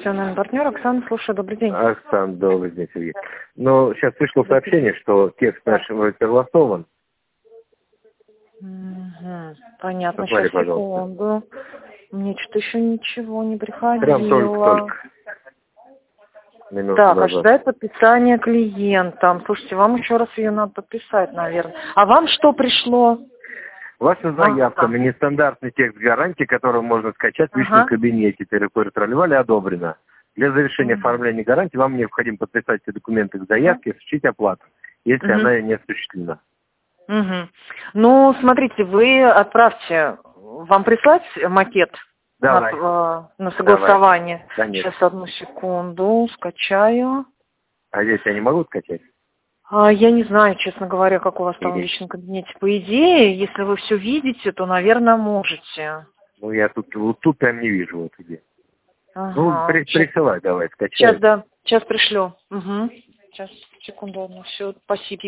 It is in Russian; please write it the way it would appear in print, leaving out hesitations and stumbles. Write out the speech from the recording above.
профессиональный партнер. Оксана, слушаю, добрый день. Оксана, добрый день, Сергей. Но сейчас пришло сообщение, что текст наш вроде согласован. Угу. Понятно, Посмотри, сейчас секунду. Мне что-то еще ничего не приходило. Прям только. Так, ожидает подписания клиентам. Слушайте, вам еще раз ее надо подписать, наверное. А вам что пришло? Ваша заявка на нестандартный текст гарантии, который можно скачать в личном кабинете, перепролевали, одобрено. Для завершения оформления гарантии вам необходимо подписать все документы к заявке и осуществить оплату, если она не осуществлена. Ну, смотрите, вы отправьте, вам прислать макет на согласование? Давай. Сейчас, одну секунду, скачаю. А здесь я не могу скачать? Я не знаю, честно говоря, как у вас там в личном кабинете. По идее, если вы все видите, то, наверное, можете. Ну, я тут прям не вижу вот где. Ну, присылай давай, скачай. Сейчас пришлю. Сейчас, секунду, одну, все, спасибо.